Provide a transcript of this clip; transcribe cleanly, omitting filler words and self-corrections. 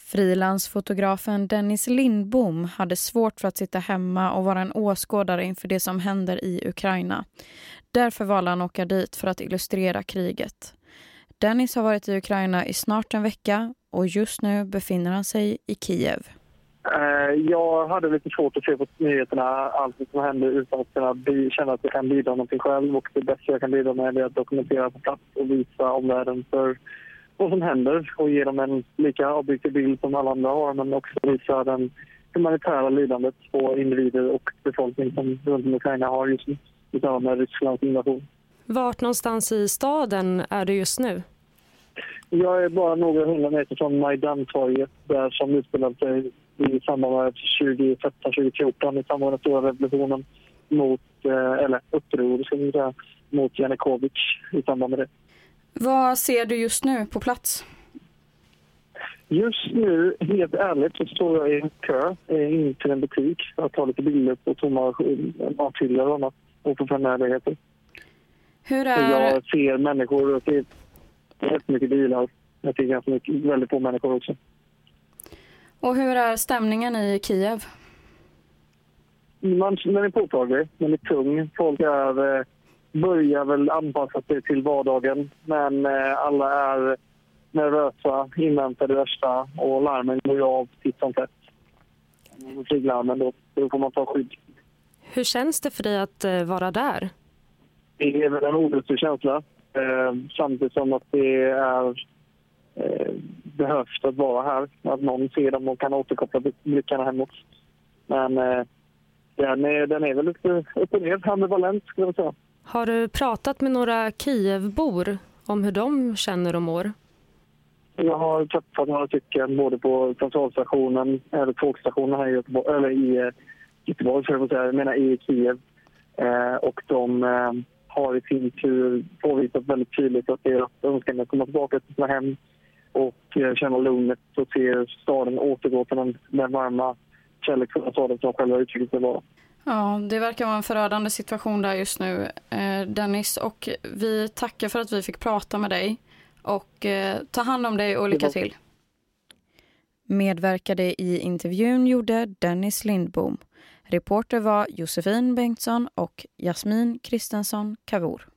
Frilansfotografen Dennis Lindbom hade svårt för att sitta hemma och vara en åskådare inför det som händer i Ukraina. Därför valde han åka dit för att illustrera kriget. Dennis har varit i Ukraina i snart en vecka och just nu befinner han sig i Kiev. Jag hade lite svårt att se på nyheterna allt som hände utan att kunna känna att jag kan bidra någonting själv. Och det bästa jag kan bidra med är att dokumentera på plats och visa omvärlden för vad som händer och ge dem en lika objektiv bild som alla andra har, men också visa den humanitära lidandet på individer och befolkning som runt om Ukraina har just nu i samband med Rysslands invasion. Vart någonstans i staden är du just nu? Jag är bara några 100 meter från Majdan-torget där som utspelade sig i samband med 2013-2014 i samband med den stora revolutionen mot, eller uppror ska vi säga, mot Janukovic i samband med det. Vad ser du just nu på plats? Just nu, helt ärligt, så står jag i en kö in till en butik för att ta lite bilder på tomma mathyllor och annat och på förnödenheter. Hur är... Jag ser människor och ser jättemycket bilar. Jag ser ganska mycket, väldigt få människor också. Och hur är stämningen i Kiev? Den är påtaglig, den är tung. Folk börjar väl anpassa sig till vardagen, men alla är nervösa, inväntar det värsta och larmen går ju av titt som tätt. Flyglarmen då får man ta skydd. Hur känns det för dig att vara där? Det är väl en olustig känsla. Samtidigt som att det är behövs att vara här. Att någon ser dem och kan återkoppla blickarna hemåt. Men den är väl lite upp och ner, ambivalent skulle jag säga. Har du pratat med några Kievbor om hur de känner och mår? Jag har träffat några stycken både på centralstationen eller tågstationen här i Göteborg, eller i Göteborg för att säga, jag menar i Kiev. Och de har i sin tur påvisat väldigt tydligt att deras önskan att komma tillbaka till sina hem och känna lugnet och se staden återgå till den varma kärleksfulla staden som själva uttrycket det var. Ja, det verkar vara en förödande situation där just nu, Dennis. Och vi tackar för att vi fick prata med dig. Och ta hand om dig och lycka till. Medverkade i intervjun gjorde Dennis Lindbom. Reporter var Josefin Bengtsson och Jasmin Kristensson Kavor.